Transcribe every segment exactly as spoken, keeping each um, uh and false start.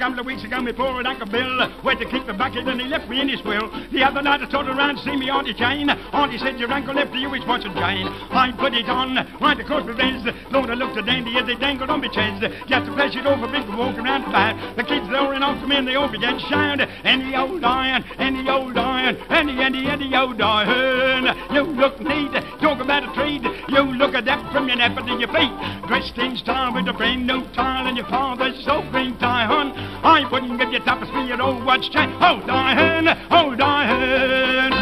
couple of weeks ago, me poor Uncle Bill went to keep the bucket and he left me in his will. The other night I told around to see me Auntie Jane. Auntie said your uncle left you his watch and chain. I put it on, right across my friends. Lord, I looked at dandy as they dangled on my chest. Just to flash it over, big walk around the back. The kids they were in off me and they all began to shout. Any old iron, any old iron, any, any, any old iron. You look neat, talk about a treat. You look at that from your napper to your feet. Dressed in style with a brand new tile and your father's so green tie, hon. I wouldn't give you tuppence for your old watch chain. Old iron, old iron.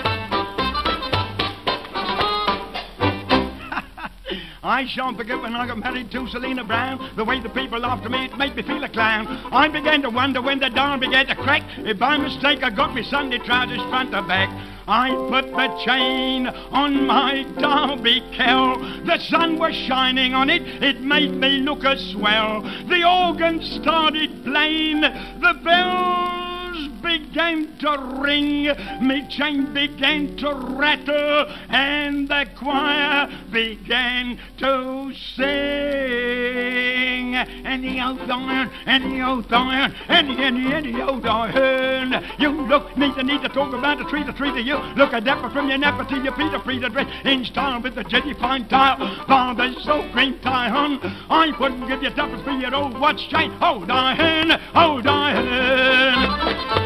I shan't forget when I got married to Selina Brown. The way the people after me, it made me feel a clown. I began to wonder when the dawn began to crack if by mistake I got me Sunday trousers front to back. I put the chain on my Derby cow. The sun was shining on it, it made me look a swell. The organ started playing, the bells began to ring, me chain began to rattle, and the choir began to sing. Any old iron, any old iron, any, any, any old iron. You look neat and need to talk about the tree, the tree to you. Look a dapper from your napper to your Peter Free, the dress in style with the jetty fine tile. Father's so green tie, hon. I wouldn't give you tuppence for your old watch chain. Old iron, old iron.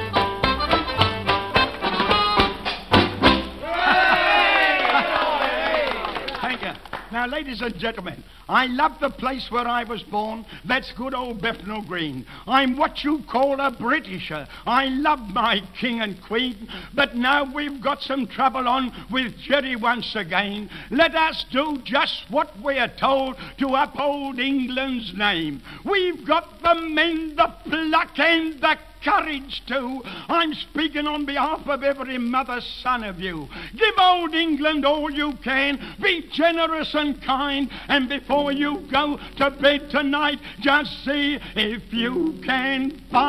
Now, ladies and gentlemen, I love the place where I was born. That's good old Bethnal Green. I'm what you call a Britisher. I love my king and queen. But now we've got some trouble on with Jerry once again. Let us do just what we are told to uphold England's name. We've got the men, the pluck and the courage too. I'm speaking on behalf of every mother's son of you. Give old England all you can. Be generous and kind. And before you go to bed tonight, just see if you can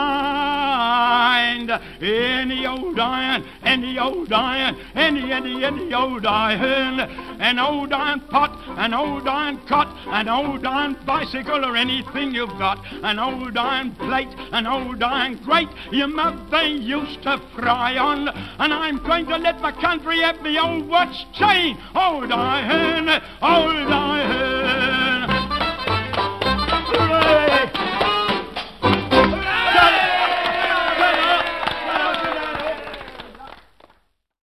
find any old iron, any old iron, any, any, any old iron. An old iron pot, an old iron cot, an old iron bicycle, or anything you've got. An old iron plate, an old iron grate your mother used to fry on. And I'm going to let my country have the old watch chain. Old iron, old iron.